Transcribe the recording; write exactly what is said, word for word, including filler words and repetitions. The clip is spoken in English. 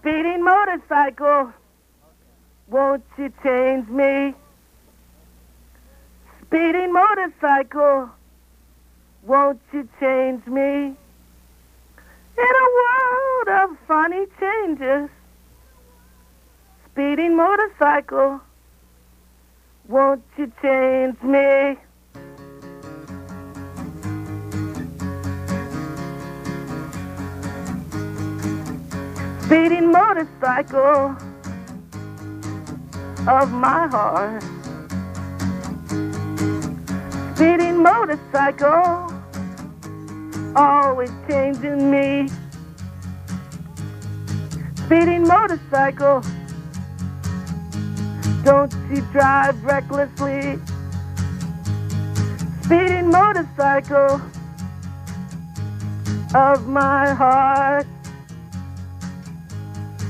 Speeding motorcycle, won't you change me? Speeding motorcycle, won't you change me? In a world of funny changes, speeding motorcycle, won't you change me? Speeding motorcycle of my heart. Speeding motorcycle, always changing me. Speeding motorcycle, don't you drive recklessly. Speeding motorcycle of my heart.